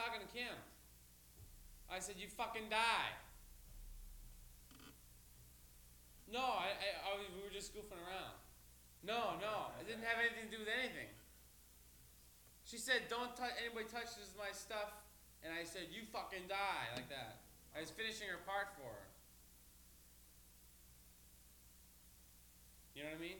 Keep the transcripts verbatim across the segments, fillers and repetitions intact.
talking to Kim. I said, you fucking die. No, I, I, I was, we were just goofing around. No, no, it didn't have anything to do with anything. She said, don't touch, anybody touches my stuff. And I said, you fucking die, like that. I was finishing her part for her. You know what I mean?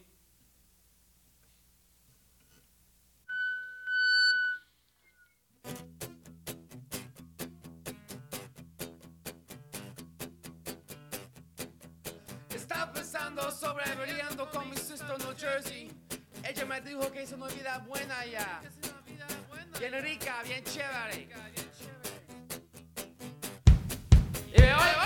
Estaba pensando sobre brillando con mi sister New Jersey. Ella me dijo que es una vida buena ya. Bien rica, bien chévere. Y hoy